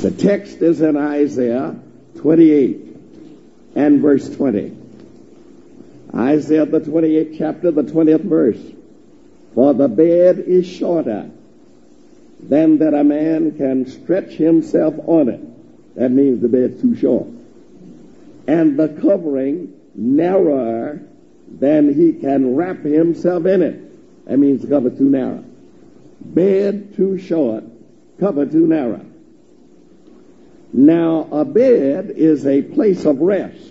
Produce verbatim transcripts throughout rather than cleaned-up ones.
The text is in Isaiah twenty-eight and verse twenty. Isaiah the twenty-eighth chapter, the twentieth verse. For the bed is shorter than that a man can stretch himself on it. That means the bed's too short. And the covering narrower than he can wrap himself in it. That means the cover too narrow. Bed too short, cover too narrow. Now, a bed is a place of rest,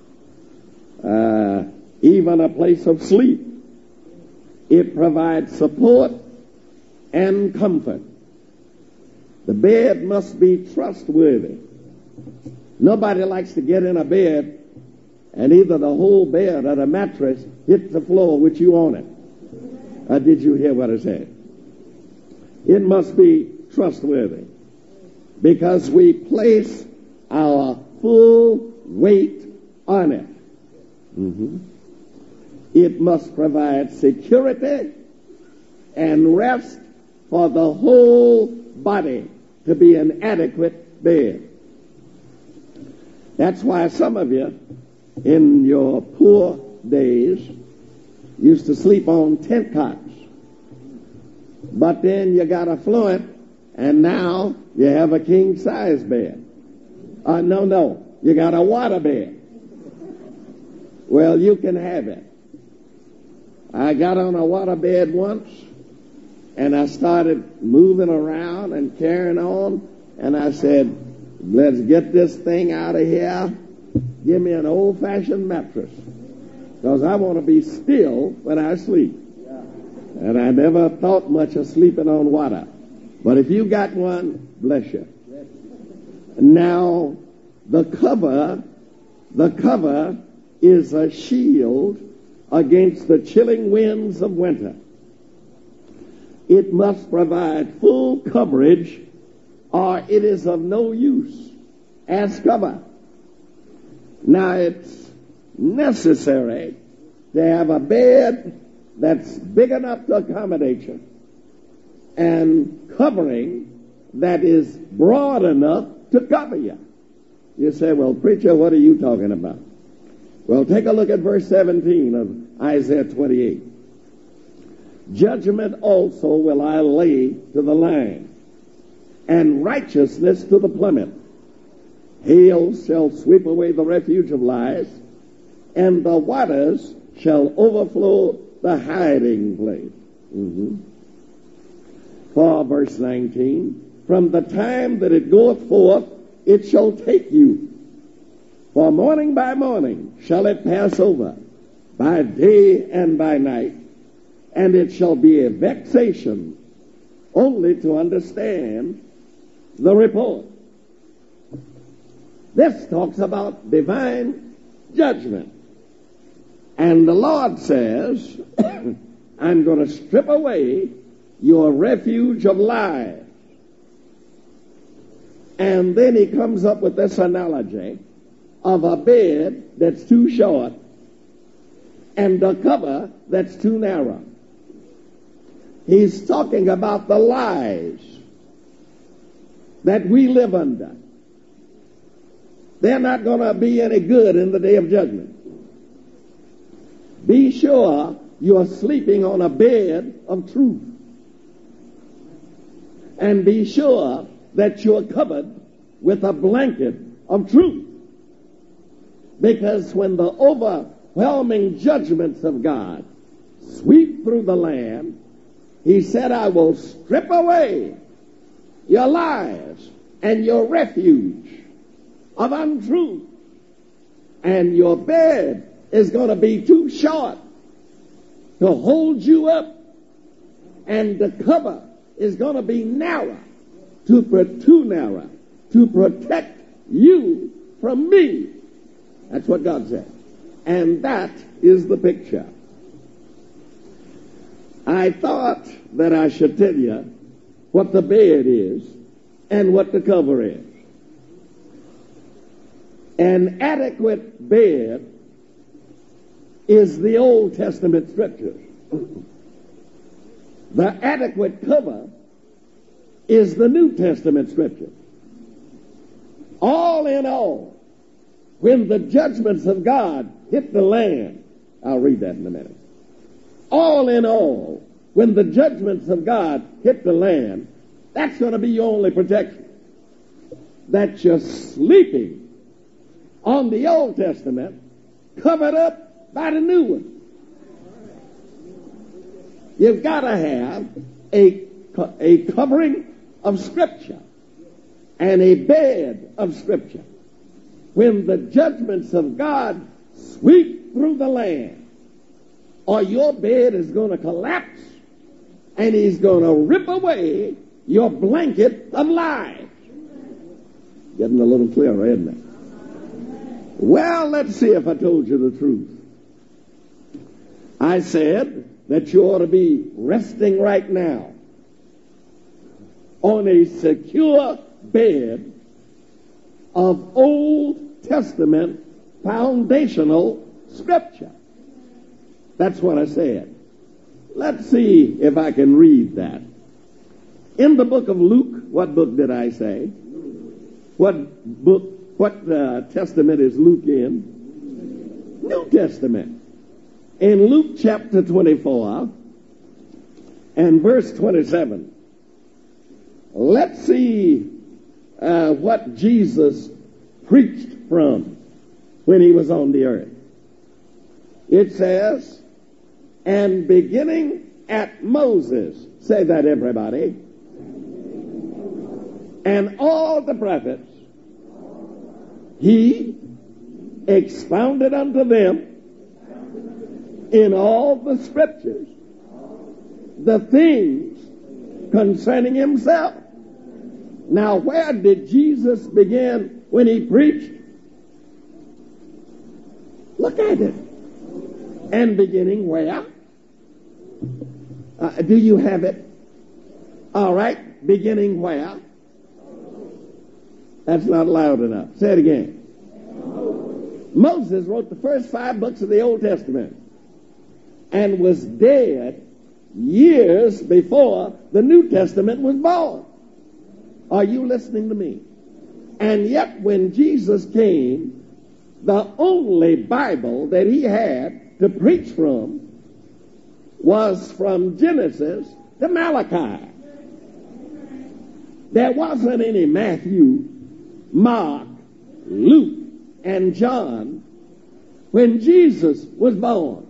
uh, even a place of sleep. It provides support and comfort. The bed must be trustworthy. Nobody likes to get in a bed and either the whole bed or the mattress hits the floor with you on it. Uh, did you hear what I said? It must be trustworthy because we place our full weight on it. Mm-hmm. It must provide security and rest for the whole body to be an adequate bed. That's why some of you, in your poor days, used to sleep on tent cots. But then you got affluent, and now you have a king-size bed. Uh, no, no, you got a water bed. Well, you can have it. I got on a water bed once, and I started moving around and carrying on, and I said, let's get this thing out of here. Give me an old-fashioned mattress, because I want to be still when I sleep. And I never thought much of sleeping on water. But if you got one, bless you. Now, the cover, the cover is a shield against the chilling winds of winter. It must provide full coverage, or it is of no use as cover. Now, it's necessary to have a bed that's big enough to accommodate you, and covering that is broad enough to cover you. You say, well, preacher, what are you talking about? Well, take a look at verse seventeen of Isaiah twenty-eight. Judgment also will I lay to the line, and righteousness to the plummet. Hail shall sweep away the refuge of lies, and the waters shall overflow the hiding place. Mm-hmm. For verse nineteen, from the time that it goeth forth, it shall take you. For morning by morning shall it pass over, by day and by night, and it shall be a vexation only to understand the report. This talks about divine judgment. And the Lord says, I'm going to strip away your refuge of lies. And then he comes up with this analogy of a bed that's too short and a cover that's too narrow. He's talking about the lies that we live under. They're not going to be any good in the day of judgment. Be sure you're sleeping on a bed of truth. And be sure that you're covered with a blanket of truth. Because when the overwhelming judgments of God sweep through the land, he said, I will strip away your lies and your refuge of untruth. And your bed is going to be too short to hold you up, and the cover is going to be narrow, to too narrow, to protect you from me. That's what God said. And that is the picture. I thought that I should tell you what the bed is and what the cover is. An adequate bed is the Old Testament scriptures. The adequate cover is the New Testament scripture. All in all, when the judgments of God hit the land, I'll read that in a minute. All in all, when the judgments of God hit the land, that's going to be your only protection. That you're sleeping on the Old Testament, covered up by the new one. You've got to have a, a covering of Scripture and a bed of Scripture. When the judgments of God sweep through the land, or your bed is going to collapse and he's going to rip away your blanket of lies. Getting a little clearer, isn't it? Well, let's see if I told you the truth. I said that you ought to be resting right now on a secure bed of Old Testament foundational Scripture. That's what I said. Let's see if I can read that. In the book of Luke, what book did I say? What book, what uh, testament is Luke in? New Testament. In Luke chapter twenty-four and verse twenty-seven, let's see uh, what Jesus preached from when he was on the earth. It says, and beginning at Moses, say that everybody, and all the prophets, he expounded unto them in all the Scriptures the things concerning himself. Now, where did Jesus begin when he preached? Look at it. And beginning where? Uh, do you have it? All right. Beginning where? That's not loud enough. Say it again. Moses wrote the first five books of the Old Testament and was dead years before the New Testament was born. Are you listening to me? And yet when Jesus came, the only Bible that he had to preach from was from Genesis to Malachi. There wasn't any Matthew, Mark, Luke, and John when Jesus was born.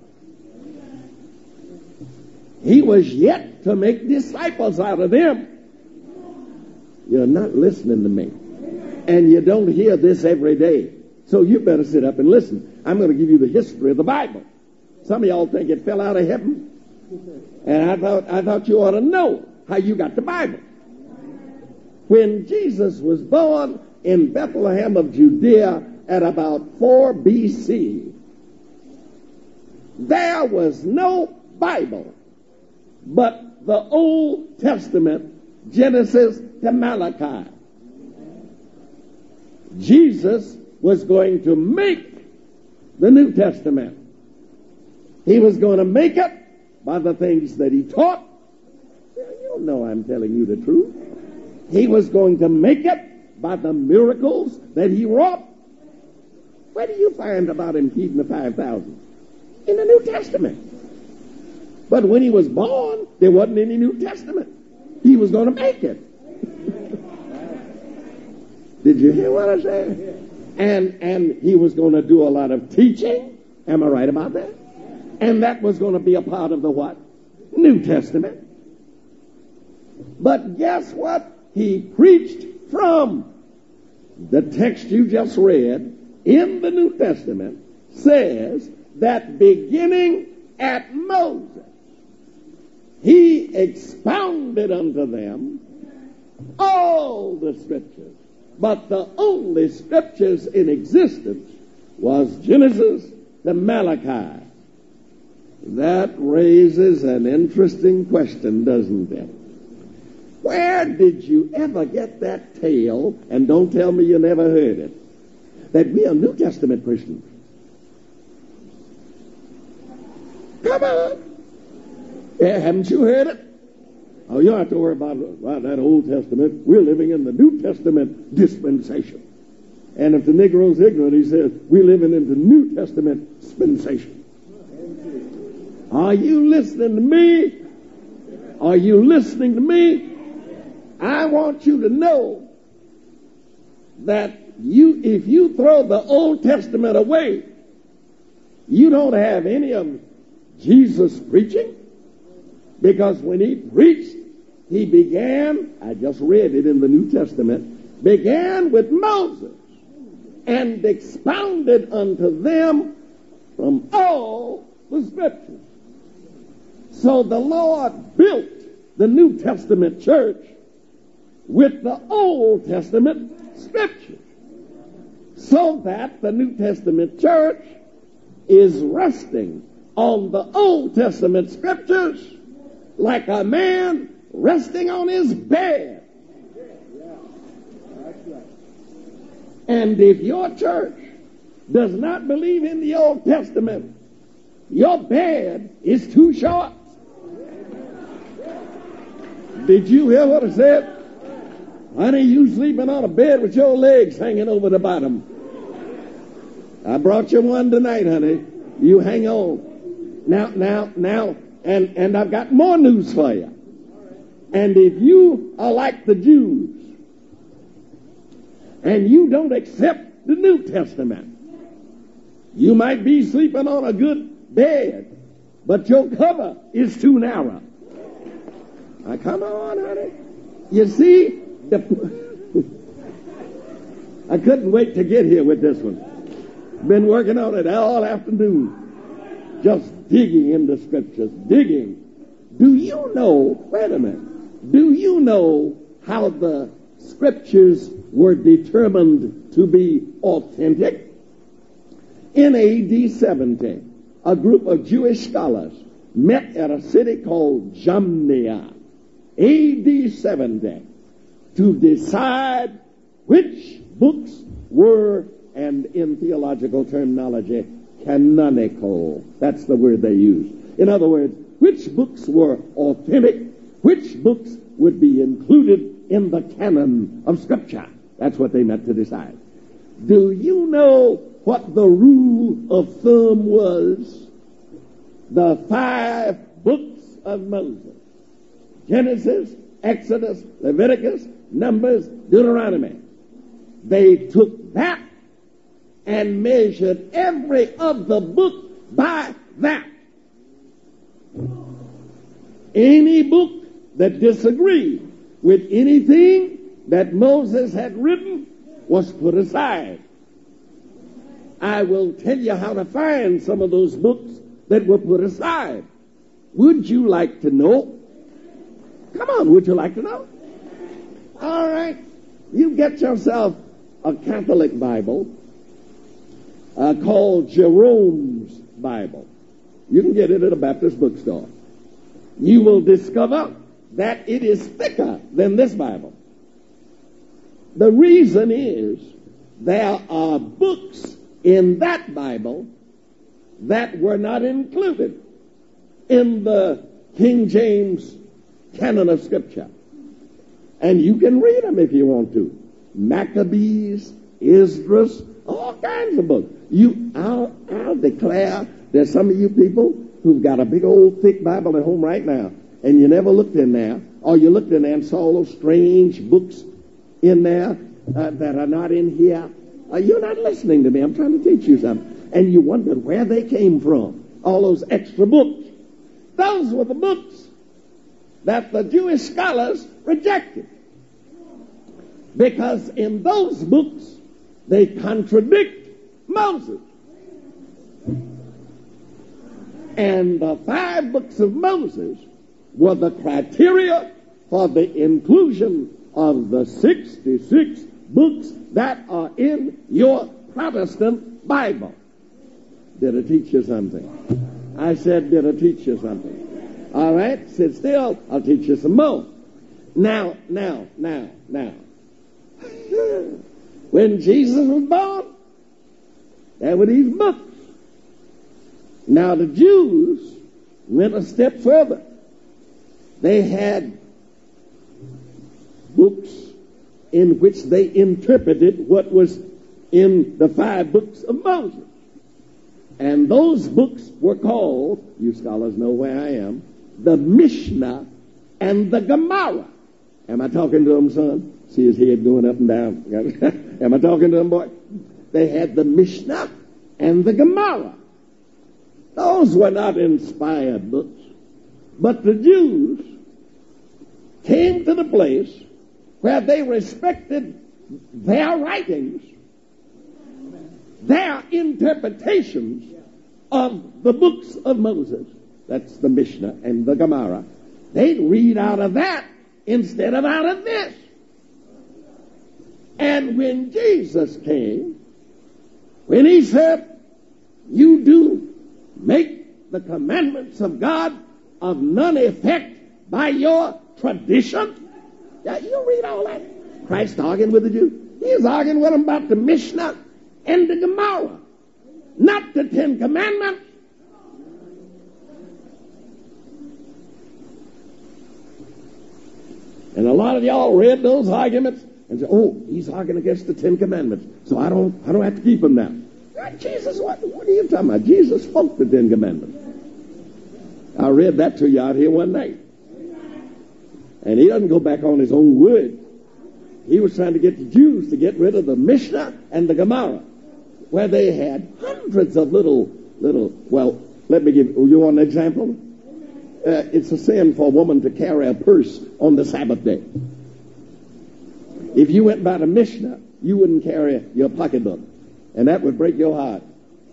He was yet to make disciples out of them. You're not listening to me. And you don't hear this every day. So you better sit up and listen. I'm going to give you the history of the Bible. Some of y'all think it fell out of heaven. And I thought, I thought you ought to know how you got the Bible. When Jesus was born in Bethlehem of Judea at about four B C, there was no Bible but the Old Testament, Genesis to Malachi. Jesus was going to make the New Testament. He was going to make it by the things that he taught. You know I'm telling you the truth. He was going to make it by the miracles that he wrought. Where do you find about him feeding the five thousand? In the New Testament. But when he was born, there wasn't any New Testament. He was going to make it. Did you hear what I said? And and he was going to do a lot of teaching. Am I right about that? And that was going to be a part of the what? New Testament. But guess what? He preached from the text you just read in the New Testament says that beginning at Moses, he expounded unto them all the Scriptures. But the only Scriptures in existence was Genesis to Malachi. That raises an interesting question, doesn't it? Where did you ever get that tale, and don't tell me you never heard it, that we are New Testament Christians? Come on. Yeah, haven't you heard it? Oh, you don't have to worry about, about that Old Testament. We're living in the New Testament dispensation. And if the Negro's ignorant, he says, we're living in the New Testament dispensation. Are you listening to me? Are you listening to me? I want you to know that you, if you throw the Old Testament away, you don't have any of Jesus preaching, because when he preached, he began, I just read it in the New Testament, began with Moses and expounded unto them from all the scriptures. So the Lord built the New Testament church with the Old Testament scriptures, so that the New Testament church is resting on the Old Testament scriptures like a man resting on his bed. And if your church does not believe in the Old Testament, your bed is too short. Did you hear what I said? Honey, you sleeping on a bed with your legs hanging over the bottom. I brought you one tonight, honey. You hang on. Now, now, now, and, and I've got more news for you. And if you are like the Jews, and you don't accept the New Testament, you might be sleeping on a good bed, but your cover is too narrow. Now, come on, honey. You see, the I couldn't wait to get here with this one. Been working on it all afternoon. Just digging into scriptures, digging. Do you know, wait a minute, do you know how the scriptures were determined to be authentic? In A D seventy, a group of Jewish scholars met at a city called Jamnia, A D seventy, to decide which books were, and in theological terminology, canonical. That's the word they use. In other words, which books were authentic, which books would be included in the canon of Scripture. That's what they meant to decide. Do you know what the rule of thumb was? The five books of Moses: Genesis, Exodus, Leviticus, Numbers, Deuteronomy. They took that and measured every other book by that. Any book that disagreed with anything that Moses had written was put aside. I will tell you how to find some of those books that were put aside. Would you like to know? Come on, would you like to know? All right. You get yourself a Catholic Bible uh, called Jerome's Bible. You can get it at a Baptist bookstore. You will discover that it is thicker than this Bible. The reason is there are books in that Bible that were not included in the King James canon of Scripture. And you can read them if you want to. Maccabees, Esdras, all kinds of books. You, I'll, I'll declare there's some of you people who've got a big old thick Bible at home right now, and you never looked in there, or you looked in there and saw all those strange books in there uh, that are not in here. Uh, you're not listening to me. I'm trying to teach you something. And you wondered where they came from, all those extra books. Those were the books that the Jewish scholars rejected, because in those books they contradict Moses. And the five books of Moses were the criteria for the inclusion of the sixty-six books that are in your Protestant Bible. Did I teach you something? I said, did I teach you something? All right, sit still. I'll teach you some more. Now, now, now, now. When Jesus was born, there were these books. Now, the Jews went a step further. They had books in which they interpreted what was in the five books of Moses. And those books were called, you scholars know where I am, the Mishnah and the Gemara. Am I talking to them, son? See his head going up and down. Am I talking to them, boy? They had the Mishnah and the Gemara. Those were not inspired books. But the Jews came to the place where they respected their writings, their interpretations of the books of Moses. That's the Mishnah and the Gemara. They'd read out of that instead of out of this. And when Jesus came, when he said, you do make the commandments of God of none effect by your tradition. Yeah, you read all that. Christ arguing with the Jews. He's arguing with them about the Mishnah and the Gemara, not the Ten Commandments. And a lot of y'all read those arguments and say, oh, he's arguing against the Ten Commandments, so I don't I don't have to keep them now. Jesus, what, what are you talking about? Jesus spoke the Ten Commandments. I read that to you out here one night. And he doesn't go back on his own word. He was trying to get the Jews to get rid of the Mishnah and the Gemara, where they had hundreds of little, little, well, let me give you want an example. Uh, it's a sin for a woman to carry a purse on the Sabbath day. If you went by the Mishnah, you wouldn't carry your pocketbook, and that would break your heart.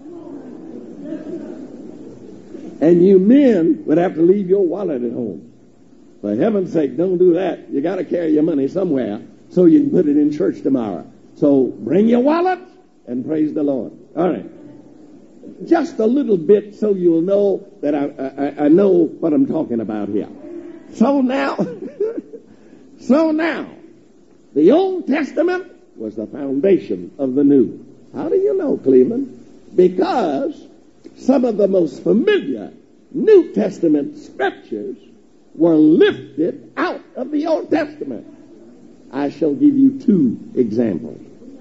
And you men would have to leave your wallet at home. For heaven's sake, don't do that. You got to carry your money somewhere so you can put it in church tomorrow. So bring your wallet and praise the Lord. All right. Just a little bit so you'll know that I, I, I know what I'm talking about here. So now, so now, the Old Testament was the foundation of the New. How do you know, Cleveland? Because some of the most familiar New Testament scriptures were lifted out of the Old Testament. I shall give you two examples.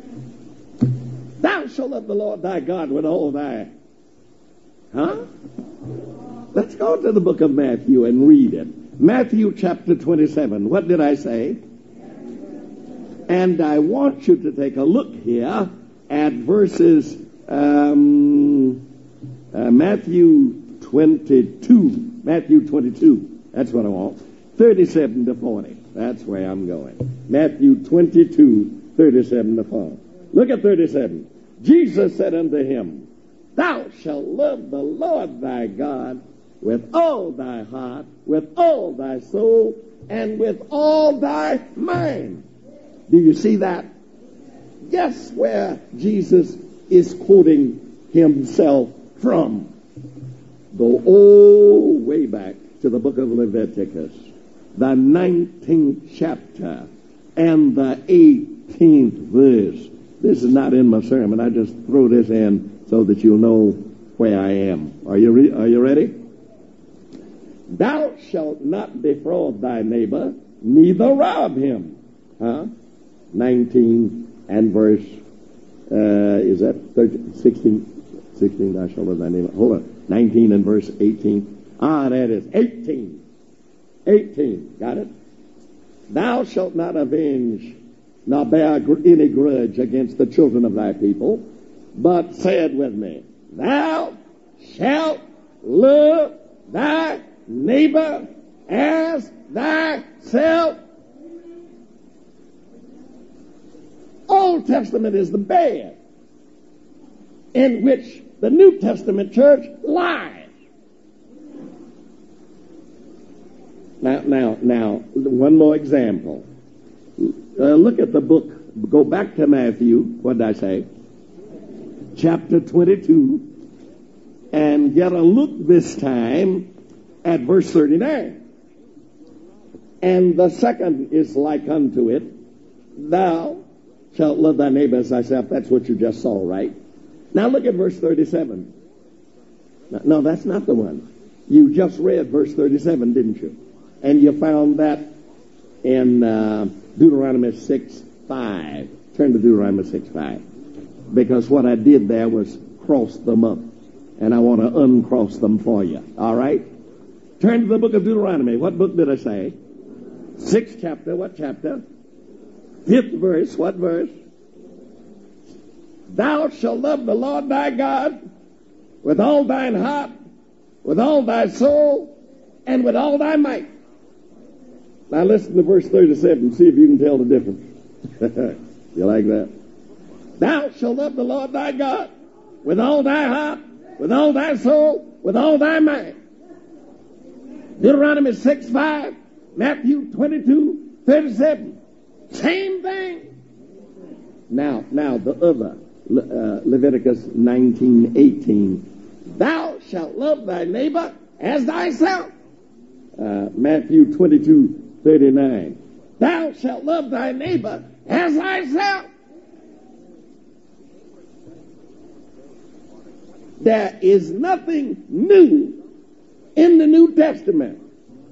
Thou shalt love the Lord thy God with all thy... Huh? Let's go to the book of Matthew and read it. Matthew chapter twenty-seven. What did I say? And I want you to take a look here at verses... Um, uh, Matthew twenty-two. Matthew twenty-two. That's what I want. thirty-seven to forty. That's where I'm going. Matthew twenty-two, thirty-seven to forty. Look at thirty-seven. Jesus said unto him, Thou shalt love the Lord thy God with all thy heart, with all thy soul, and with all thy mind. Do you see that? Guess where Jesus is quoting himself from? Go all way back to the book of Leviticus, the nineteenth chapter and the eighteenth verse. This is not in my sermon. I just throw this in so that you'll know where I am. Are you re- are you ready? Thou shalt not defraud thy neighbor, neither rob him. Huh? nineteen and verse, uh, is that thirteen, sixteen? sixteen, thou shalt love thy neighbor. Hold on. nineteen and verse eighteen. Ah, that is eighteen. eighteen. Got it? Thou shalt not avenge, nor bear any grudge against the children of thy people, but say it with me. Thou shalt love thy neighbor as thyself. Old Testament is the bed in which the New Testament church lies. Now, now, now, one more example. Uh, look at the book. Go back to Matthew. What did I say? Chapter twenty-two. And get a look this time at verse thirty-nine. And the second is like unto it. Thou shalt love thy neighbor as thyself. That's what you just saw, right? Now look at verse thirty-seven. No, no, that's not the one. You just read verse thirty-seven, didn't you? And you found that in uh, Deuteronomy six five. Turn to Deuteronomy six five. because what I did there was cross them up, and I want to uncross them for you. All right? Turn to the book of Deuteronomy. What book did I say? Sixth chapter. What chapter? Fifth verse. What verse? Thou shalt love the Lord thy God with all thine heart, with all thy soul, and with all thy might. Now listen to verse thirty-seven. See if you can tell the difference. You like that? Thou shalt love the Lord thy God with all thy heart, with all thy soul, with all thy might. Deuteronomy six five, Matthew twenty-two thirty-seven. Same thing. Now, now the other, uh, Leviticus nineteen eighteen. Thou shalt love thy neighbor as thyself. Uh, Matthew twenty-two thirty-nine. Thou shalt love thy neighbor as thyself. There is nothing new in the New Testament.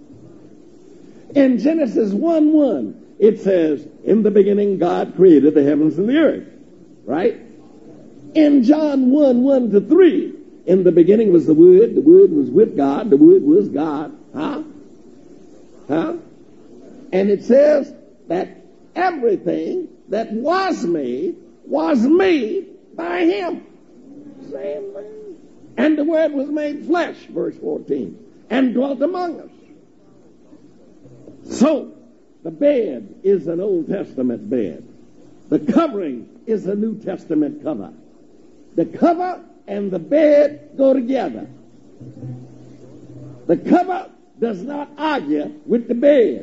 In Genesis one one, it says, in the beginning God created the heavens and the earth. Right? In John one one to three, in the beginning was the Word, the Word was with God, the Word was God. Huh? Huh? And it says that everything that was made was made by Him. Same thing. And the Word was made flesh, verse fourteen, and dwelt among us. So, the bed is an Old Testament bed. The covering is a New Testament cover. The cover and the bed go together. The cover does not argue with the bed.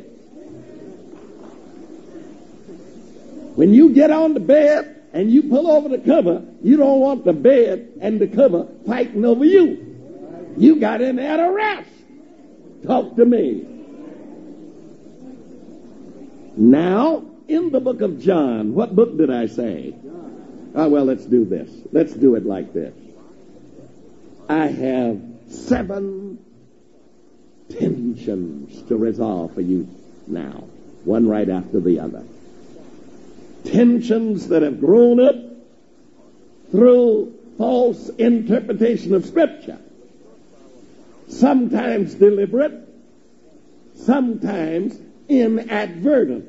When you get on the bed and you pull over the cover, you don't want the bed and the cover fighting over you. You got in there to rest. Talk to me. Now, in the book of John, what book did I say? Ah, well, let's do this. Let's do it like this. I have seven tensions to resolve for you now, one right after the other. Tensions that have grown up through false interpretation of Scripture. Sometimes deliberate, sometimes inadvertent.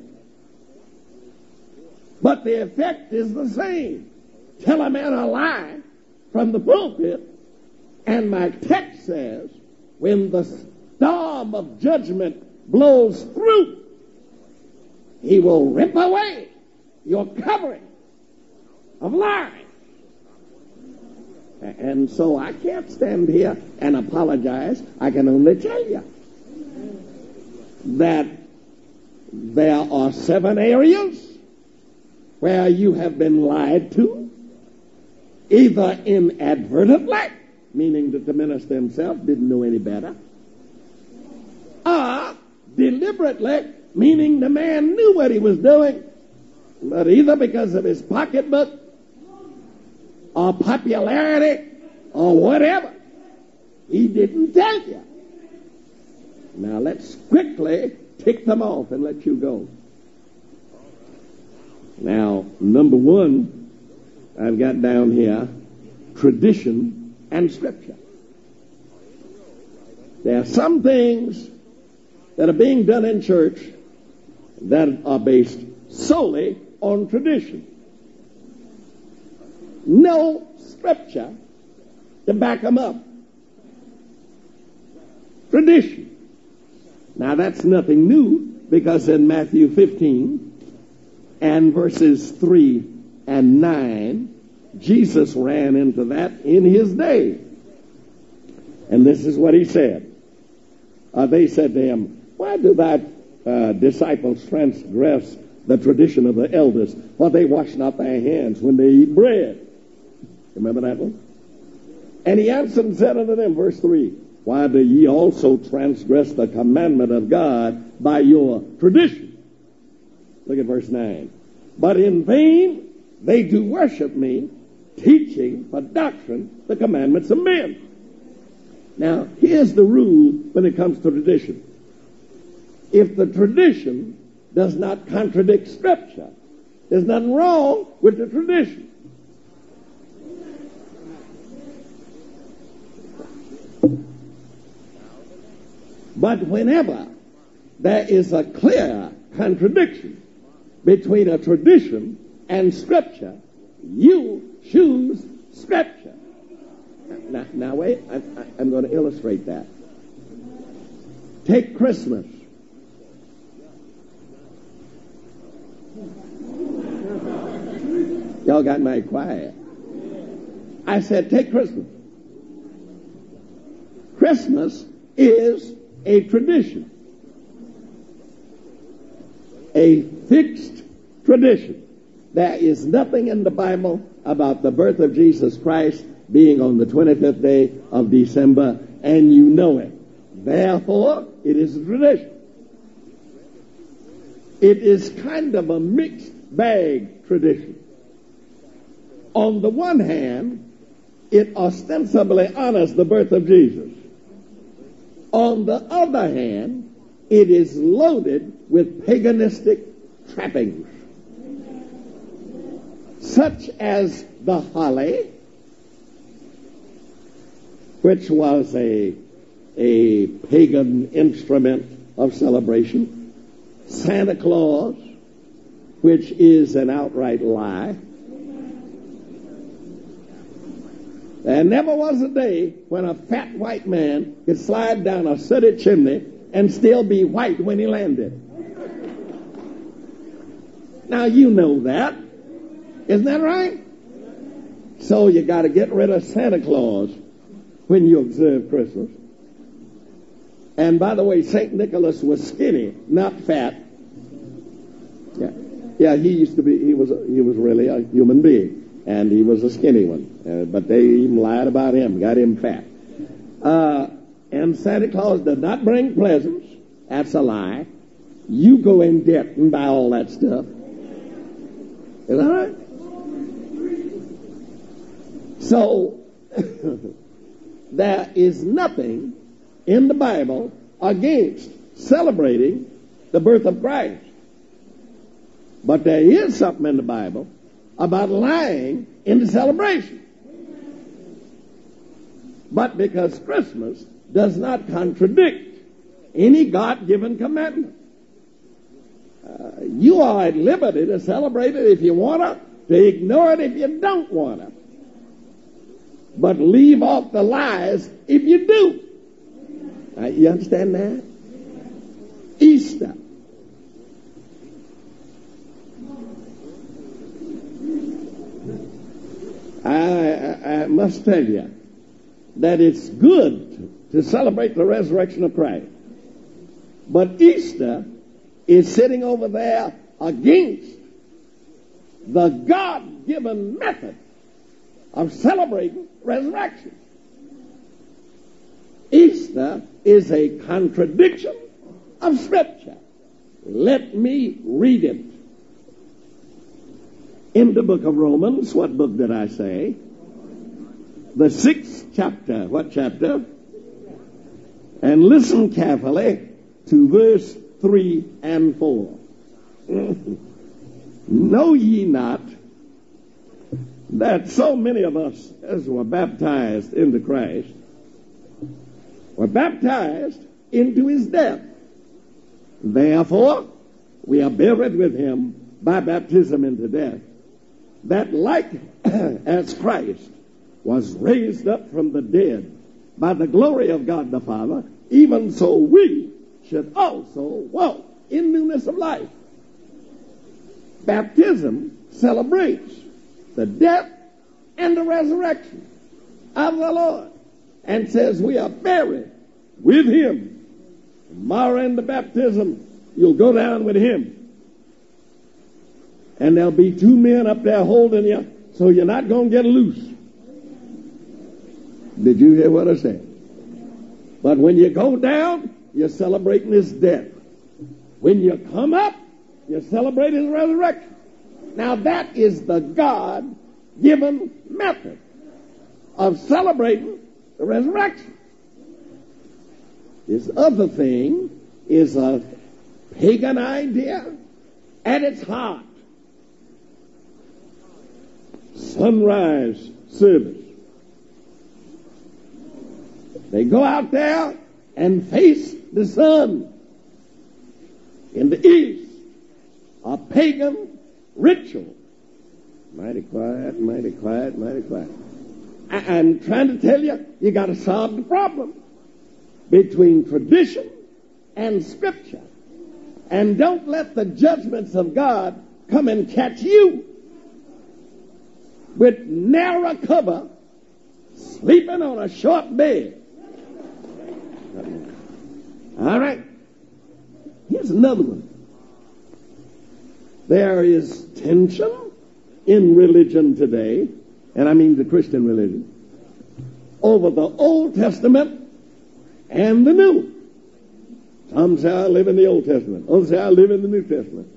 But the effect is the same. Tell a man a lie from the pulpit, and my text says, when the storm of judgment blows through, he will rip away your covering of lies. And so I can't stand here and apologize. I can only tell you that there are seven areas where you have been lied to, either inadvertently, meaning that the minister himself didn't know any better, or deliberately, meaning the man knew what he was doing, but either because of his pocketbook or popularity or whatever, he didn't tell you. Now let's quickly tick them off and let you go. Now, number one, I've got down here tradition and Scripture. There are some things that are being done in church that are based solely on tradition. No Scripture to back them up. Tradition. Now that's nothing new, because in Matthew fifteen and verses three and nine, Jesus ran into that in his day. And this is what he said. Uh, they said to him, why do thy uh, disciples transgress the tradition of the elders? For they wash not their hands when they eat bread. Remember that one? And he answered and said unto them, verse three, why do ye also transgress the commandment of God by your tradition? Look at verse nine. But in vain they do worship me, teaching for doctrine the commandments of men. Now, here's the rule when it comes to tradition. If the tradition does not contradict Scripture, there's nothing wrong with the tradition. But whenever there is a clear contradiction between a tradition and Scripture, you choose Scripture. Now, now wait, I, I, I'm going to illustrate that. Take Christmas. Y'all got my quiet. I said, take Christmas. Christmas is a tradition. A fixed tradition. There is nothing in the Bible about the birth of Jesus Christ being on the twenty-fifth day of December, and you know it. Therefore, it is a tradition. It is kind of a mixed bag tradition. On the one hand, it ostensibly honors the birth of Jesus. On the other hand, it is loaded with paganistic trappings, such as the holly, which was a, a pagan instrument of celebration, Santa Claus, which is an outright lie. There never was a day when a fat white man could slide down a sooty chimney and still be white when he landed. Now, you know that. Isn't that right? So you got to get rid of Santa Claus when you observe Christmas. And by the way, Saint Nicholas was skinny, not fat. Yeah, yeah. He used to be. He was. He was really a human being, and he was a skinny one. Uh, but they even lied about him, got him fat. Uh, and Santa Claus did not bring presents. That's a lie. You go in debt and buy all that stuff. Is that right? So, there is nothing in the Bible against celebrating the birth of Christ. But there is something in the Bible about lying in the celebration. But because Christmas does not contradict any God-given commandment, uh, you are at liberty to celebrate it if you want to, to ignore it if you don't want to. But leave off the lies if you do. Uh, you understand that? Easter. I, I, I must tell you that it's good to celebrate the resurrection of Christ. But Easter is sitting over there against the God-given method of celebrating resurrection. Easter is a contradiction of Scripture. Let me read it. In the book of Romans, what book did I say? The sixth chapter. What chapter? And listen carefully to verse three and four. Know ye not that so many of us as were baptized into Christ were baptized into his death? Therefore, we are buried with him by baptism into death, that like as Christ was raised up from the dead by the glory of God the Father, even so we should also walk in newness of life. Baptism celebrates the death and the resurrection of the Lord, and says we are buried with him. Tomorrow in the baptism, you'll go down with him. And there'll be two men up there holding you, so you're not going to get loose. Did you hear what I said? But when you go down, you're celebrating his death. When you come up, you're celebrating his resurrection. Now that is the God-given method of celebrating the resurrection. This other thing is a pagan idea at its heart. Sunrise service. They go out there and face the sun. In the east, a pagan ritual. Mighty quiet, mighty quiet, mighty quiet. I'm trying to tell you, you got to solve the problem between tradition and Scripture. And don't let the judgments of God come and catch you with narrow cover, sleeping on a short bed. All right. Here's another one. There is tension in religion today, and I mean the Christian religion, over the Old Testament and the New. Some say I live in the Old Testament. Others say I live in the New Testament.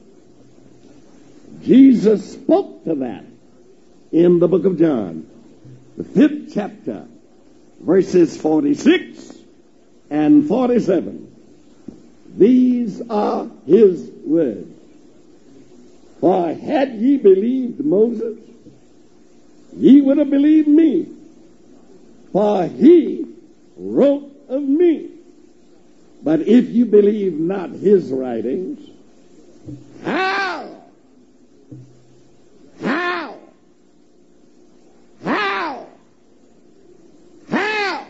Jesus spoke to that in the book of John, the fifth chapter, verses forty-six and forty-seven. These are his words. For had ye believed Moses, ye would have believed me, for he wrote of me. But if you believe not his writings, how? How? How? How?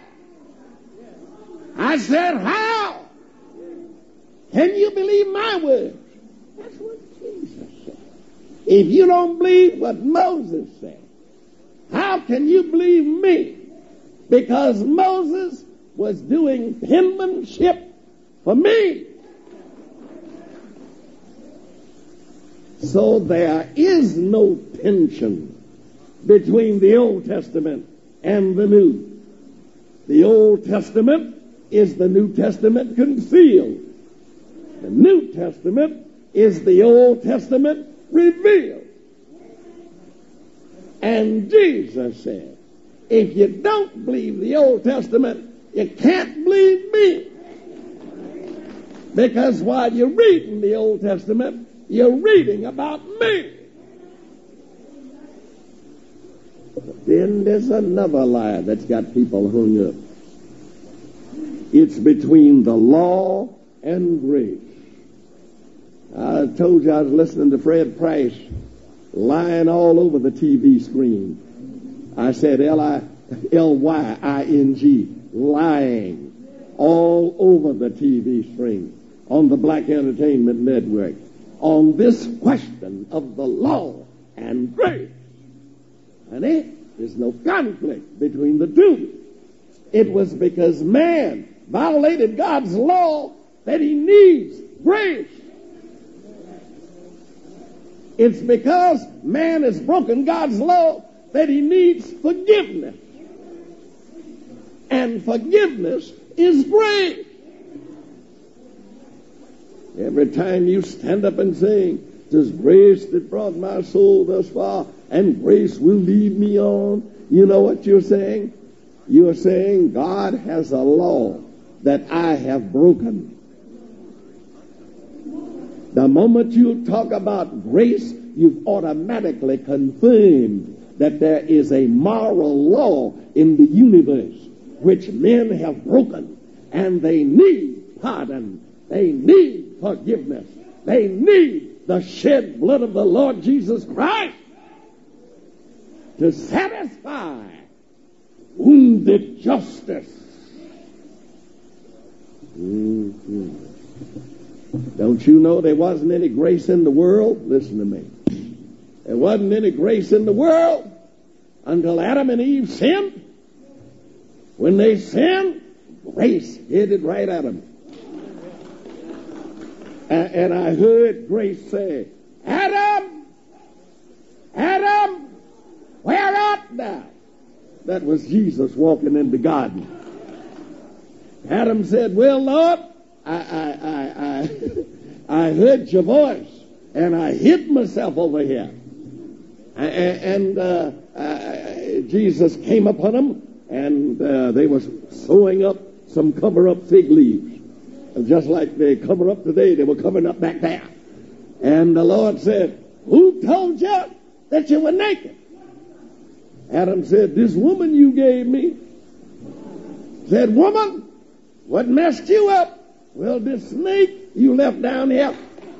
I said, how? Can you believe my words? That's what Jesus said. If you don't believe what Moses said, how can you believe me? Because Moses was doing penmanship for me. So there is no tension between the Old Testament and the New. The Old Testament is the New Testament concealed. The New Testament is the Old Testament revealed. And Jesus said, if you don't believe the Old Testament, you can't believe me. Because while you're reading the Old Testament, you're reading about me. But then there's another lie that's got people hung up. It's between the law and grace. I told you I was listening to Fred Price lying all over the T V screen. I said L I L Y I N G, lying all over the T V screen on the Black Entertainment Network on this question of the law and grace. And it, there's no conflict between the two. It was because man violated God's law that he needs grace. It's because man has broken God's law that he needs forgiveness. And forgiveness is grace. Every time you stand up and sing, "'Tis grace that brought my soul thus far, and grace will lead me on," you know what you're saying? You're saying God has a law that I have broken. The moment you talk about grace, you've automatically confirmed that there is a moral law in the universe which men have broken, and they need pardon. They need forgiveness. They need the shed blood of the Lord Jesus Christ to satisfy wounded justice. Mm-hmm. Don't you know there wasn't any grace in the world? Listen to me. There wasn't any grace in the world until Adam and Eve sinned. When they sinned, grace headed right at them. And, and I heard grace say, "Adam, Adam, where art thou?" That was Jesus walking in the garden. Adam said, "Well, Lord, I, I, I, I, I heard your voice, and I hid myself over here." And uh, uh, Jesus came upon them, and uh, they were sewing up some cover-up fig leaves. Just like they cover up today, they were covering up back there. And the Lord said, "Who told you that you were naked?" Adam said, "This woman you gave me, said, woman, what messed you up? Well, this snake you left down here.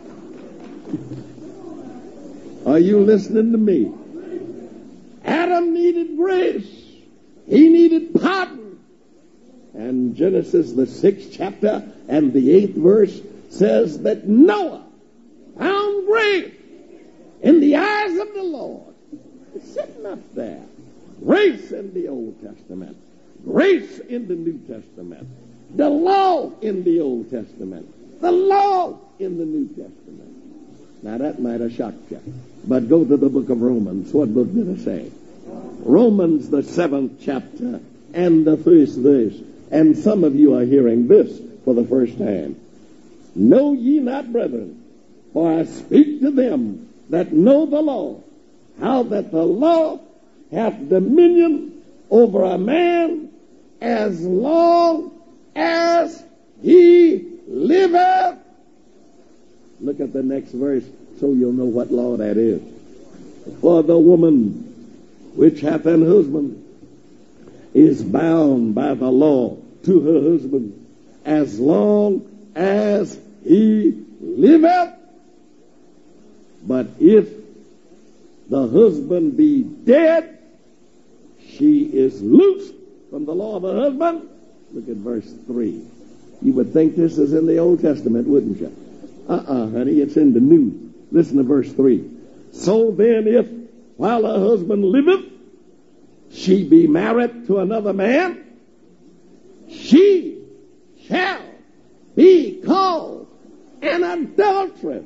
Are you listening to me? Adam needed grace. He needed pardon. And Genesis, the sixth chapter and the eighth verse says that Noah found grace in the eyes of the Lord. It's sitting up there. Grace in the Old Testament. Grace in the New Testament. The law in the Old Testament. The law in the New Testament. Now that might have shocked you. But go to the book of Romans. What book did it say? Romans, the seventh chapter and the first verse. And some of you are hearing this for the first time. Know ye not, brethren, for I speak to them that know the law, how that the law hath dominion over a man as long as he liveth. Look at the next verse so you'll know what law that is. For the woman which hath an husband is bound by the law to her husband as long as he liveth. But if the husband be dead, she is loosed from the law of her husband. Look at verse three. You would think this is in the Old Testament, wouldn't you? Uh-uh, honey, it's in the New. Listen to verse three. So then, if while her husband liveth, she be married to another man, she shall be called an adulteress.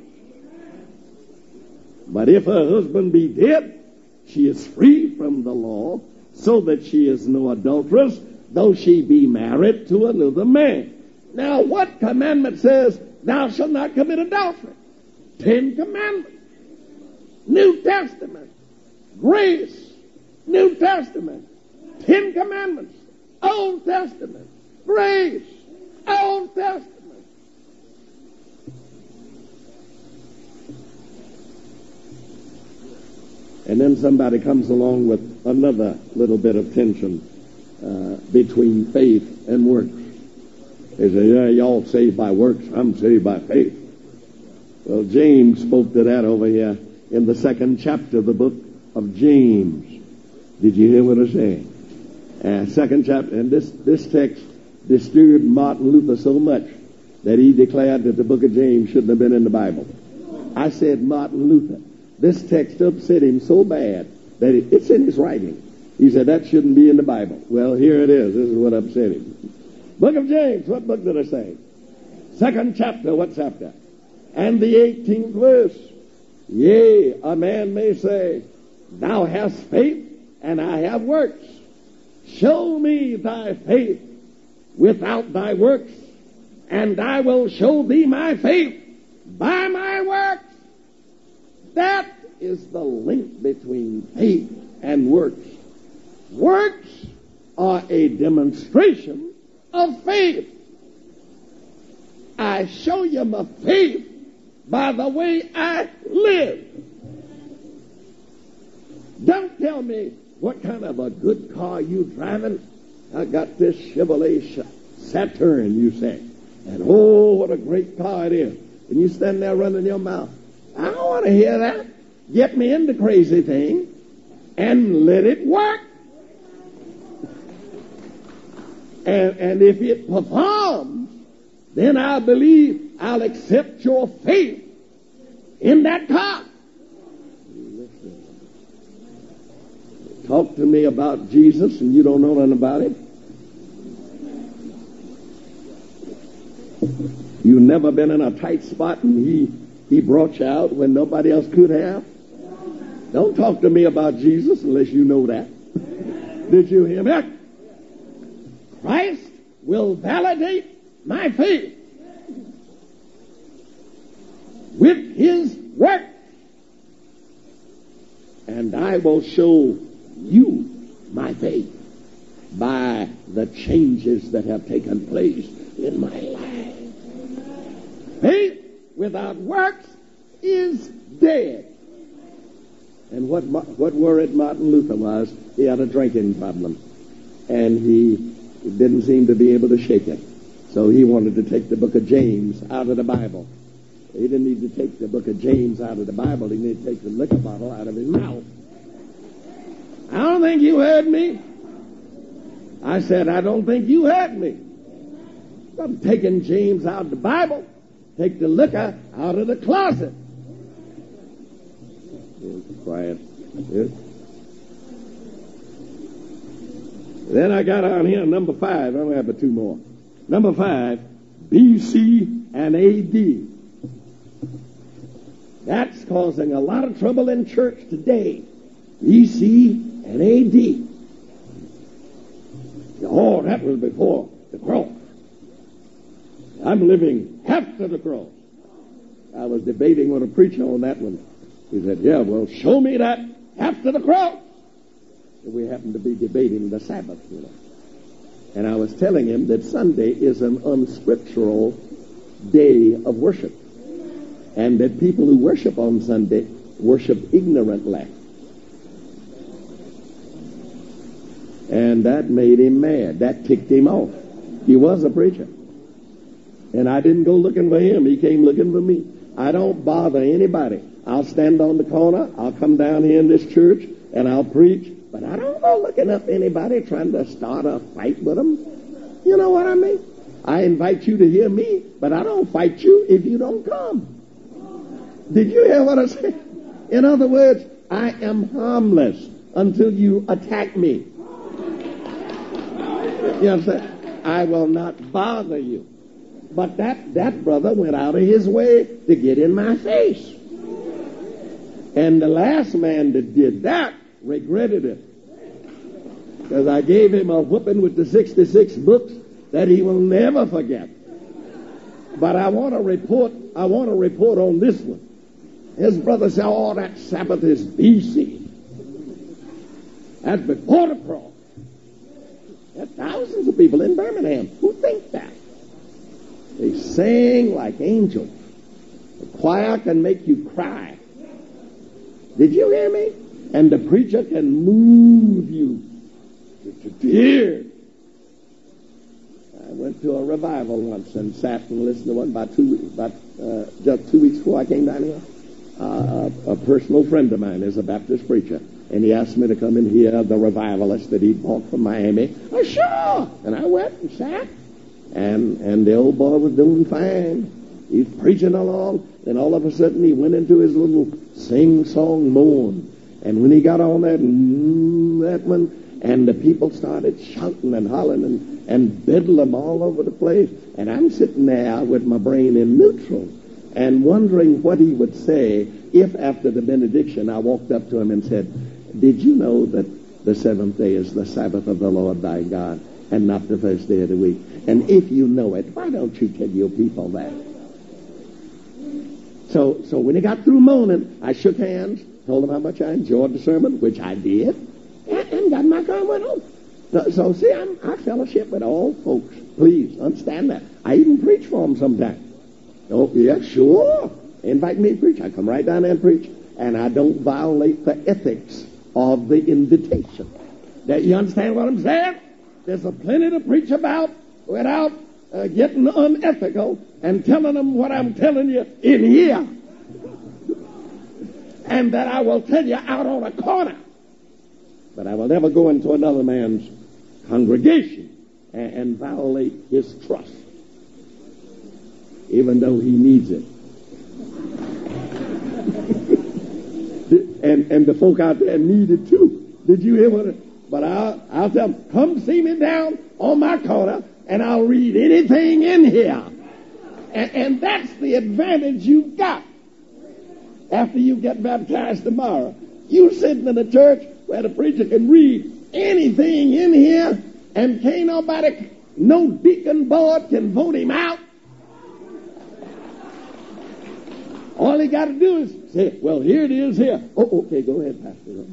But if her husband be dead, she is free from the law, so that she is no adulteress, though she be married to another man. Now, what commandment says, thou shalt not commit adultery? Ten commandments. New Testament. Grace. New Testament. Ten commandments. Old Testament. Grace. Old Testament. And then somebody comes along with another little bit of tension uh, between faith and works. They say, yeah, y'all saved by works, I'm saved by faith. Well, James spoke to that over here in the second chapter of the book of James. Did you hear what I say? Uh, second chapter, and this, this text disturbed Martin Luther so much that he declared that the book of James shouldn't have been in the Bible. I said, Martin Luther. This text upset him so bad that it, it's in his writing. He said, that shouldn't be in the Bible. Well, here it is. This is what upset him. Book of James, what book did I say? Second chapter, what chapter? And the eighteenth verse. Yea, a man may say, thou hast faith, and I have works. Show me thy faith without thy works, and I will show thee my faith by my works. That is the link between faith and works. Works are a demonstration of faith. I show you my faith by the way I live. Don't tell me what kind of a good car you driving. I got this Chevrolet Saturn, you say. And oh, what a great car it is. And you stand there running your mouth. I don't want to hear that. Get me in the crazy thing and let it work. And, and if it performs, then I believe I'll accept your faith in that car. Listen. Talk to me about Jesus and you don't know nothing about him. You've never been in a tight spot and he He brought you out when nobody else could have. Don't talk to me about Jesus unless you know that. Did you hear me? Christ will validate my faith with his work. And I will show you my faith by the changes that have taken place in my life. Faith without works is dead. And what what worried Martin Luther was, he had a drinking problem. And he It didn't seem to be able to shake it. So he wanted to take the book of James out of the Bible. He didn't need to take the book of James out of the Bible. He needed to take the liquor bottle out of his mouth. I don't think you heard me. I said, I don't think you heard me. I'm taking James out of the Bible. Take the liquor out of the closet. Quiet. Yes. Then I got on here, number five. I'm going to have but two more. Number five, B C and A D. That's causing a lot of trouble in church today. B C and A D. Oh, that was before the cross. I'm living after the cross. I was debating with a preacher on that one. He said, yeah, well, show me that after the cross. And we happened to be debating the Sabbath, you know. And I was telling him that Sunday is an unscriptural day of worship. And that people who worship on Sunday worship ignorantly. And that made him mad. That ticked him off. He was a preacher. And I didn't go looking for him. He came looking for me. I don't bother anybody. I'll stand on the corner. I'll come down here in this church and I'll preach. But I don't go looking up anybody trying to start a fight with them. You know what I mean? I invite you to hear me, but I don't fight you if you don't come. Did you hear what I said? In other words, I am harmless until you attack me. You understand? I will not bother you. But that, that brother went out of his way to get in my face. And the last man that did that regretted it. Because I gave him a whooping with the sixty-six books that he will never forget. But I want to report, I want to report on this one. His brother said, oh, that Sabbath is B C. That's before the cross. There are thousands of people in Birmingham who think that. They sing like angels. The choir can make you cry. Did you hear me? And the preacher can move you to tears. I went to a revival once and sat and listened to one about two weeks, about uh, just two weeks before I came down here. Uh, a, a personal friend of mine is a Baptist preacher, and he asked me to come and hear the revivalist that he bought from Miami. Oh, sure! And I went and sat, and and the old boy was doing fine. He's preaching along, and all of a sudden he went into his little sing-song moan. And when he got on that, mm, that one, and the people started shouting and hollering and, and bedlam all over the place, and I'm sitting there with my brain in neutral and wondering what he would say if after the benediction I walked up to him and said, did you know that the seventh day is the Sabbath of the Lord thy God and not the first day of the week? And if you know it, why don't you tell your people that? So, so when he got through moaning, I shook hands, told him how much I enjoyed the sermon, which I did, and, and got in my car and went home. So, so see, I'm, I fellowship with all folks. Please understand that. I even preach for them sometimes. Oh, yeah, sure. Invite me to preach. I come right down there and preach. And I don't violate the ethics of the invitation. Now, you understand what I'm saying? There's a plenty to preach about without uh, getting unethical and telling them what I'm telling you in here. And that I will tell you out on a corner. But I will never go into another man's congregation and, and violate his trust. Even though he needs it. and and the folk out there need it too. Did you hear what it? But I'll, I'll tell them, come see me down on my corner and I'll read anything in here. And, and that's the advantage you've got after you get baptized tomorrow. You sitting in a church where the preacher can read anything in here and can't nobody, no deacon board can vote him out. All he got to do is say, well, here it is here. Oh, okay, go ahead, Pastor.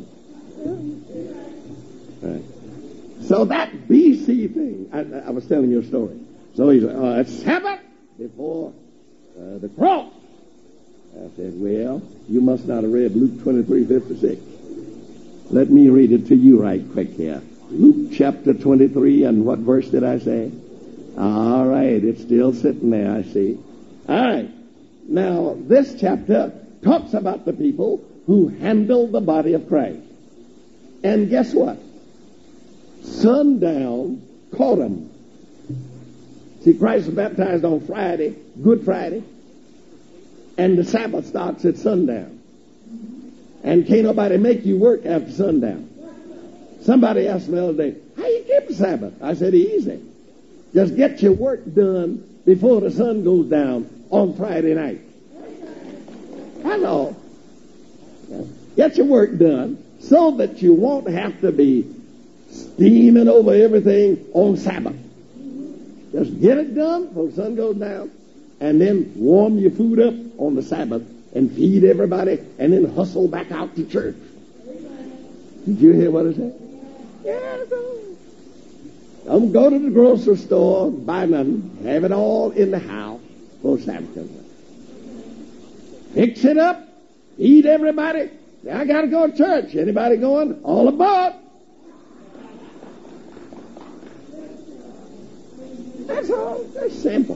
Right. So that B C thing, I, I was telling you a story. So he's uh, it's Sabbath before uh, the cross. I said, well, you must not have read Luke twenty-three fifty-six. Let me read it to you right quick here. Luke chapter twenty-three, and what verse did I say? All right, it's still sitting there, I see. All right. Now, this chapter talks about the people who handle the body of Christ. And guess what? Sundown caught them. See, Christ was baptized on Friday, Good Friday, and the Sabbath starts at sundown. And can't nobody make you work after sundown. Somebody asked me the other day, how you keep the Sabbath? I said, easy. Just get your work done before the sun goes down on Friday night. Hello. Get your work done so that you won't have to be steaming over everything on Sabbath. Just get it done before the sun goes down, and then warm your food up on the Sabbath and feed everybody, and then hustle back out to church. Did you hear what I said? Yeah, don't go to the grocery store, buy nothing, have it all in the house for Sabbath comes up. Fix it up, feed everybody. I got to go to church. Anybody going? All aboard. That's all. That's simple.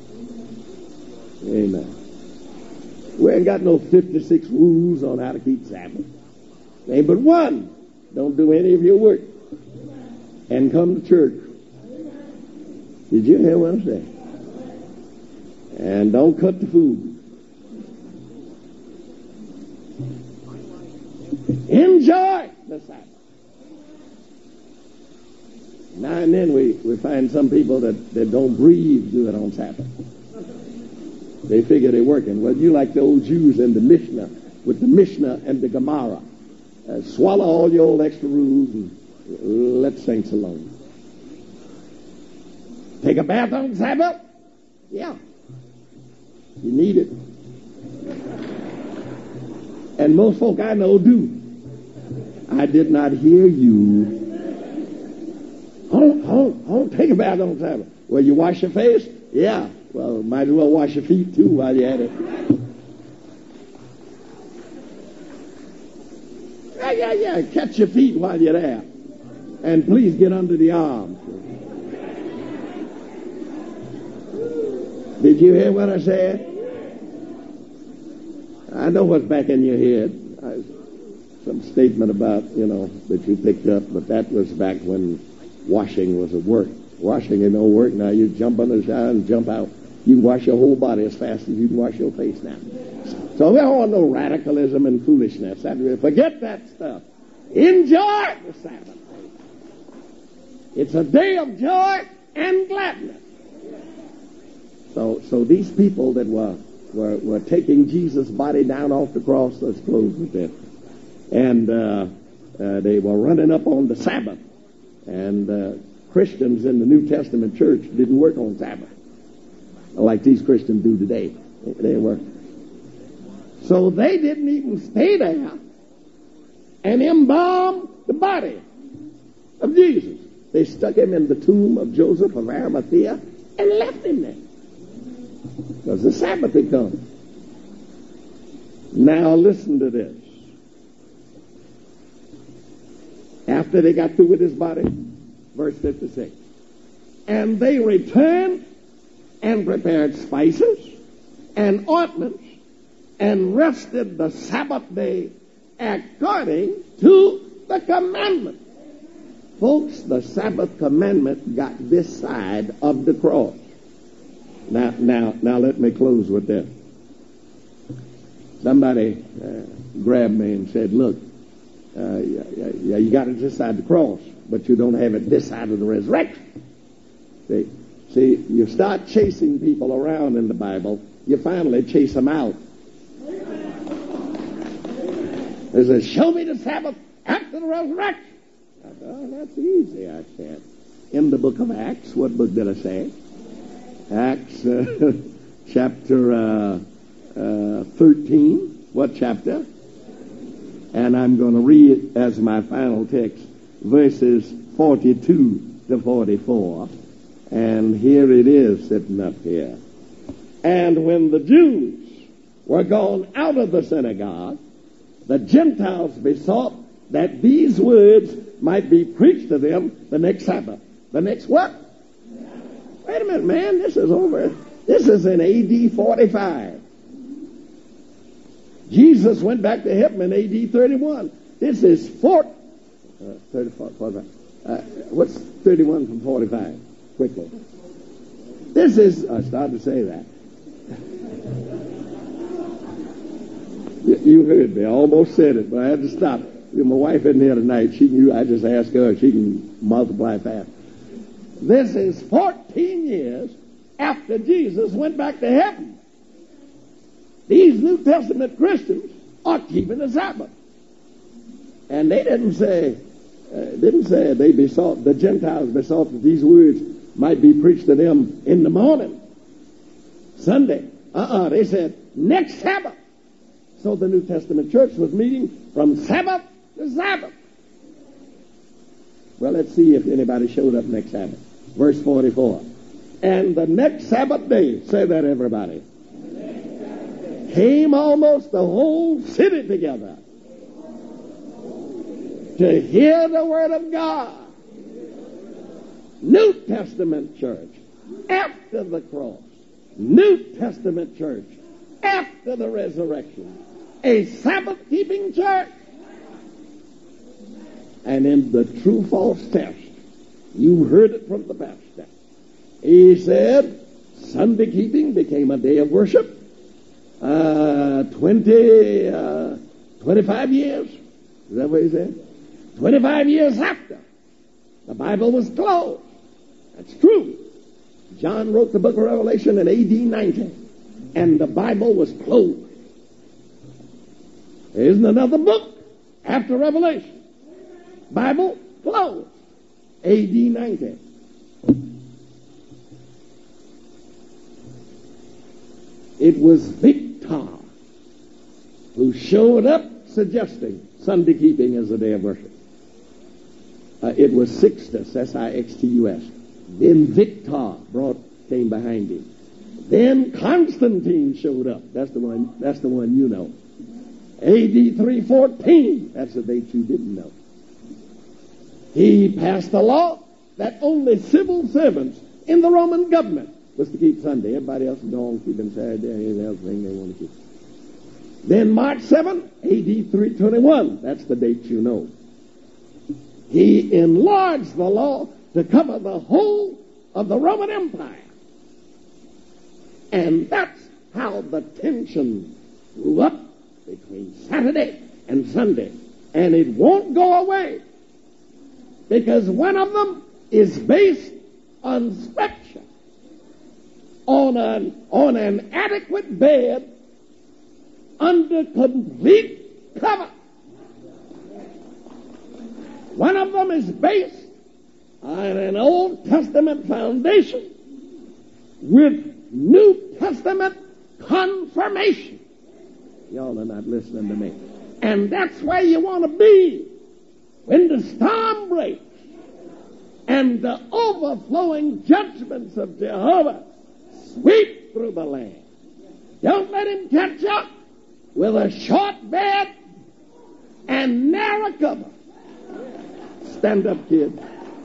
Amen. We ain't got no fifty-six rules on how to keep Sabbath. Ain't but one. Don't do any of your work. And come to church. Did you hear what I said? And don't cut the food. Enjoy the Sabbath. Now and then we, we find some people that, that don't breathe do it on Sabbath. They figure they're working. Well, you like the old Jews in the Mishnah, with the Mishnah and the Gemara. Uh, swallow all your old extra rules and let saints alone. Take a bath on Sabbath? Yeah. You need it. And most folk I know do. I did not hear you. Hold, hold, hold, take a bath on Sabbath. Well, you wash your face? Yeah. Well, might as well wash your feet, too, while you're at it. Yeah, yeah, yeah. Catch your feet while you're there. And please get under the arms. Did you hear what I said? I know what's back in your head. I, some statement about, you know, that you picked up, but that was back when washing was a work. Washing ain't no work now. You jump under the shower and jump out. You can wash your whole body as fast as you can wash your face now. So we don't want no radicalism and foolishness. Forget that stuff. Enjoy the Sabbath. It's a day of joy and gladness. So, so these people that were, were, were taking Jesus' body down off the cross, let's close with this. And uh, uh, they were running up on the Sabbath. And uh, Christians in the New Testament church didn't work on Sabbath like these Christians do today. They were. So they didn't even stay there and embalm the body of Jesus. They stuck him in the tomb of Joseph of Arimathea and left him there. Because the Sabbath had come. Now listen to this. After they got through with his body, verse fifty-six. And they returned and prepared spices and ointments and rested the Sabbath day according to the commandment. Folks, the Sabbath commandment got this side of the cross. Now, now, now let me close with this. Somebody uh, grabbed me and said, look, uh, yeah, yeah, you got it this side of the cross, but you don't have it this side of the resurrection. See, see, you start chasing people around in the Bible, you finally chase them out. They say, show me the Sabbath after the resurrection. I thought, oh, that's easy, I said. In the book of Acts, what book did I say? Acts uh, chapter uh, uh, thirteen. What chapter? And I'm going to read as my final text verses forty-two to forty-four. And here it is sitting up here. And when the Jews were gone out of the synagogue, the Gentiles besought that these words might be preached to them the next Sabbath. The next what? Wait a minute, man. This is over. This is in A D forty-five. Jesus went back to heaven in A D thirty-one. This is four, uh, thirty-four, forty-five. Uh, what's thirty-one from forty-five? Quickly. This is, I started to say that. You, you heard me. I almost said it, but I had to stop. My wife isn't here tonight. She knew. I just asked her if she can multiply fast. This is fourteen years after Jesus went back to heaven. These New Testament Christians are keeping the Sabbath. And they didn't say, uh, didn't say they besought, the Gentiles besought that these words might be preached to them in the morning, Sunday. Uh-uh, they said, next Sabbath. So the New Testament church was meeting from Sabbath to Sabbath. Well, let's see if anybody showed up next Sabbath. Verse forty-four. And the next Sabbath day, say that everybody, came almost the whole city together to hear the word of God. New Testament church after the cross. New Testament church after the resurrection. A Sabbath-keeping church. And in the true false test, you heard it from the pastor. He said, Sunday keeping became a day of worship. Uh, twenty, uh, twenty-five years. Is that what he said? twenty-five years after, the Bible was closed. That's true. John wrote the book of Revelation in A D ninety, and the Bible was closed. There isn't another book after Revelation. Bible closed. A D ninety. It was Victor who showed up suggesting Sunday keeping as a day of worship. Uh, it was Sixtus, S I X T U S. Then Victor brought came behind him. Then Constantine showed up. That's the one. That's the one you know. A D three fourteen. That's the date you didn't know. He passed a law that only civil servants in the Roman government was to keep Sunday. Everybody else is going keeping Saturday or anything else thing they want to keep. Then March seventh, A D three twenty-one. That's the date you know. He enlarged the law to cover the whole of the Roman Empire. And that's how the tension grew up between Saturday and Sunday. And it won't go away, because one of them is based on Scripture, on an, on an adequate bed under complete cover. One of them is based on an Old Testament foundation with New Testament confirmation. Y'all are not listening to me. And that's where you want to be when the storm breaks and the overflowing judgments of Jehovah sweep through the land. Don't let him catch up with a short bed and narrow cover. Stand up, kid.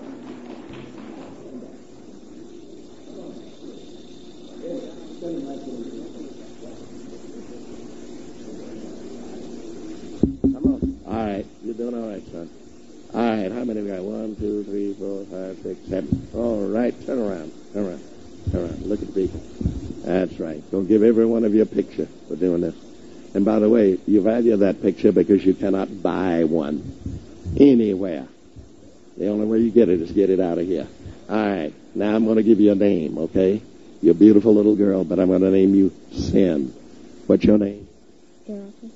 Come on. All right. You're doing all right, son. All right. How many we got? One, two, three, four, five, six, seven. All right. Turn around. Turn around. Turn around. Look at the people. That's right. Don't give every one of you a picture for doing this. And by the way, you value that picture because you cannot buy one anywhere. The only way you get it is get it out of here. All right. Now I'm going to give you a name, okay? You're a beautiful little girl, but I'm going to name you Sin. What's your name? Dorothy.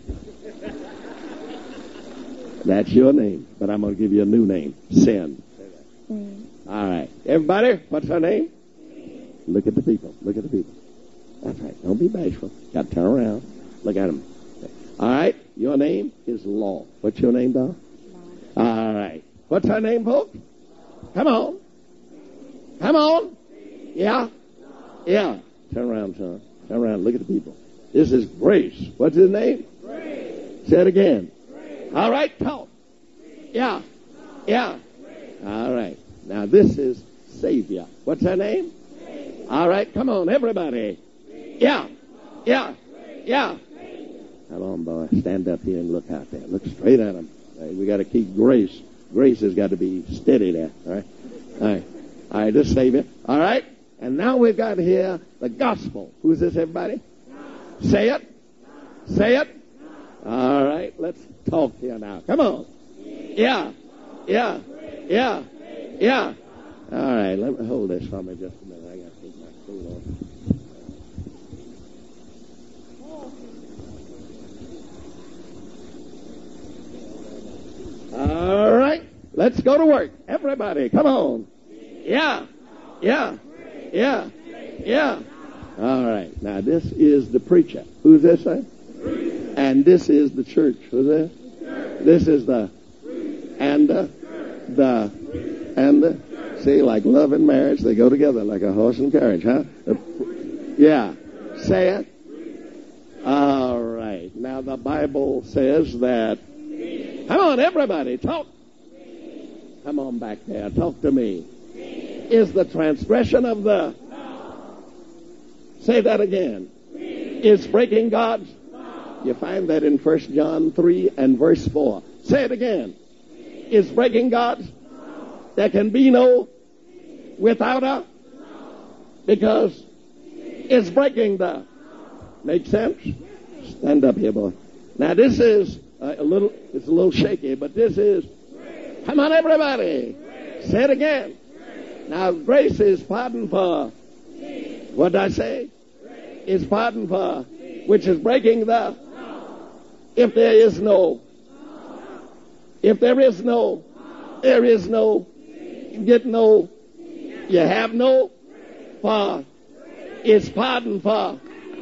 That's your name, but I'm going to give you a new name. Sin. Sin. All right. Everybody, what's her name? Look at the people. Look at the people. That's right. Don't be bashful. Got to turn around. Look at them. All right. Your name is Law. What's your name, Doc? All right. What's her name, folks? Come on. Come on. Yeah. Yeah. Turn around, son. Turn around. Look at the people. This is Grace. What's his name? Grace. Say it again. Grace. All right. Talk. Yeah. Yeah. All right. Now this is Savior. What's her name? All right. Come on, everybody. Yeah. Yeah. Yeah. Come on, boy. Stand up here and look out there. Look straight at him. Right, we got to keep grace. Grace has got to be steady there. All right. All right. All right. This Savior. All right. And now we've got here the gospel. Who's this, everybody? Say it. Say it. All right. Let's talk here now. Come on. Yeah. Yeah. Yeah. Yeah. All right. Let me hold this for me just a minute. I got to take my coat off. All right. Let's go to work. Everybody, come on. Yeah. Yeah. Yeah. Yeah. All right. Now, this is the preacher. Who's this, eh? And this is the church. Who's this? This is the and the the and the. See, like love and marriage, they go together like a horse and carriage, huh? Yeah. Say it. All right. Now, the Bible says that. Come on, everybody. Talk. Come on back there. Talk to me. Is the transgression of the... Say that again. Is breaking God's... You find that in First John three and verse four. Say it again. Is breaking God's... There can be no without a... Because it's breaking the... Make sense? Stand up here, boy. Now, this is a little... It's a little shaky, but this is... Come on, everybody. Say it again. Now, grace is pardon for, what did I say? Is pardon for, which is breaking the, if there is no, if there is no, there is no, you get no, you have no, for, is pardon for.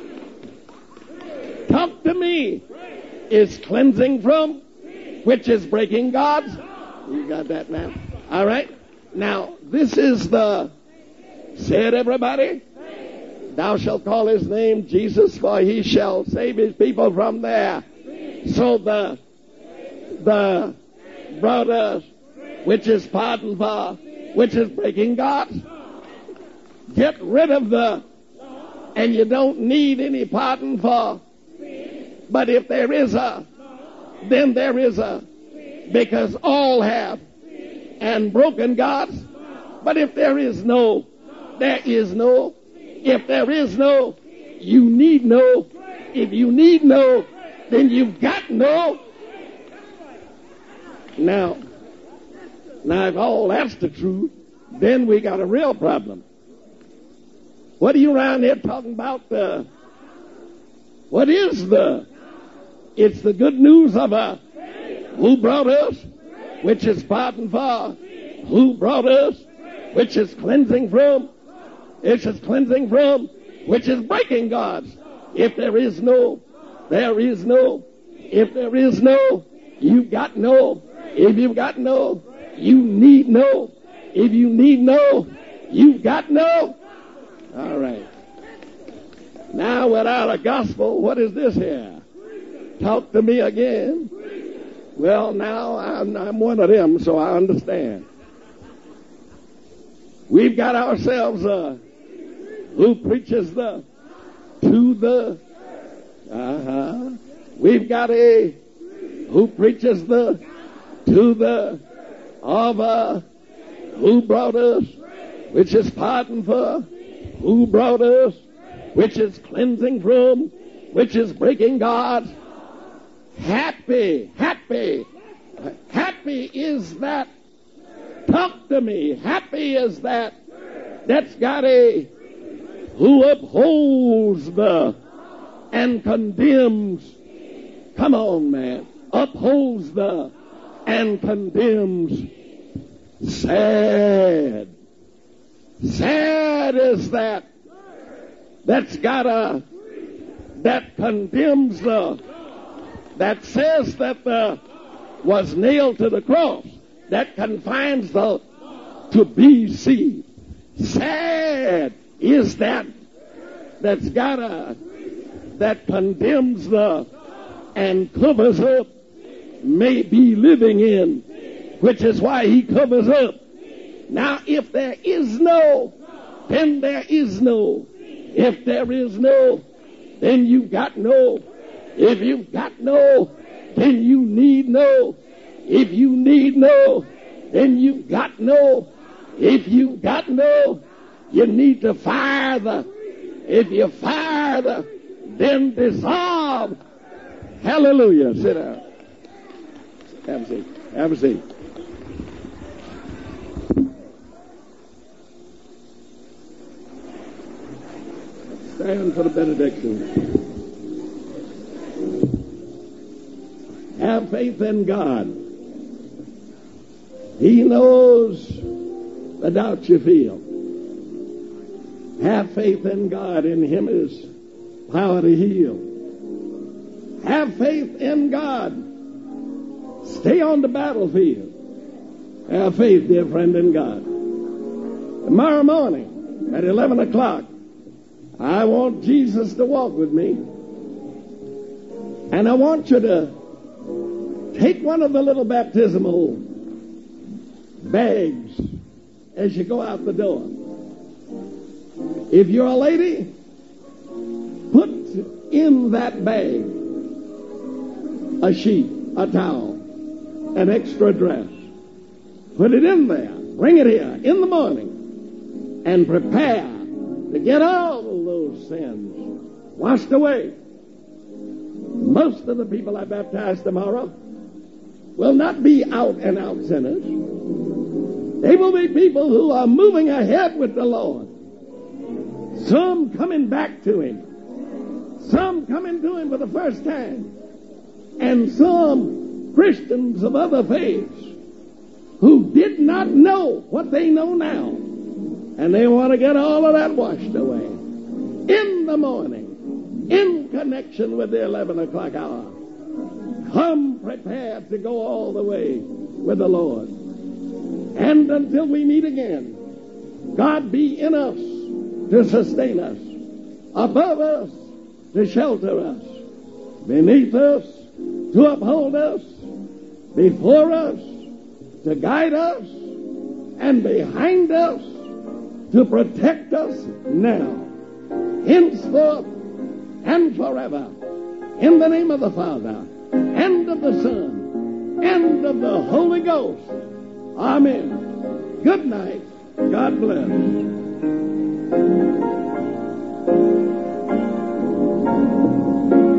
Talk to me. Is cleansing from, which is breaking God's. You got that now? All right. Now, this is the, say it, everybody. Thou shalt call his name Jesus, for he shall save his people from there. So the, the brothers, which is pardon for, which is breaking God, get rid of the, and you don't need any pardon for. But if there is a, then there is a, because all have and broken God's. But if there is no, there is no. If there is no, you need no. If you need no, then you've got no. Now, now if all that's the truth, then we got a real problem. What are you around here talking about? The, what is the? It's the good news of a who brought us, which is pardon for, who brought us, which is cleansing from, which is cleansing from, which is breaking God's. If there is no, there is no. If there is no, you've got no. If you've got no, you need no. If you need no, you've got no. All right. Now, without a gospel, what is this here? Talk to me again. Well, now, I'm, I'm one of them, so I understand. We've got ourselves a who preaches the to the uh-huh. We've got a who preaches the to the of a who brought us, which is pardon for, who brought us, which is cleansing from, which is breaking God. Happy, happy, happy is that. Talk to me. Happy is that. That's got a who upholds the and condemns. Come on, man. Upholds the and condemns. Sad. Sad is that. That's got a that condemns the. That says that the was nailed to the cross. That confines the to be seed. Sad is that that's got a that condemns the and covers up may be living in which is why he covers up. Now, if there is no, then there is no. If there is no, then you've got no. If you've got no, then you need no. If you need no, then you've got no. If you've got no, you need to fire the. If you fire the, then dissolve. Hallelujah. Sit down. Have a seat. Have a seat. Stand for the benediction. Have faith in God. He knows the doubts you feel. Have faith in God. In Him is power to heal. Have faith in God. Stay on the battlefield. Have faith, dear friend, in God. Tomorrow morning at eleven o'clock, I want Jesus to walk with me. And I want you to take one of the little baptismal bags as you go out the door. If you're a lady, put in that bag a sheet, a towel, an extra dress. Put it in there. Bring it here in the morning and prepare to get all those sins washed away. Most of the people I baptize tomorrow will not be out and out sinners. They will be people who are moving ahead with the Lord. Some coming back to Him. Some coming to Him for the first time. And some Christians of other faiths who did not know what they know now. And they want to get all of that washed away. In the morning, in connection with the eleven o'clock hour, come prepared to go all the way with the Lord. And until we meet again, God be in us to sustain us, above us to shelter us, beneath us to uphold us, before us to guide us, and behind us to protect us now, henceforth and forever. In the name of the Father, and of the Son, and of the Holy Ghost. Amen. Good night. God bless.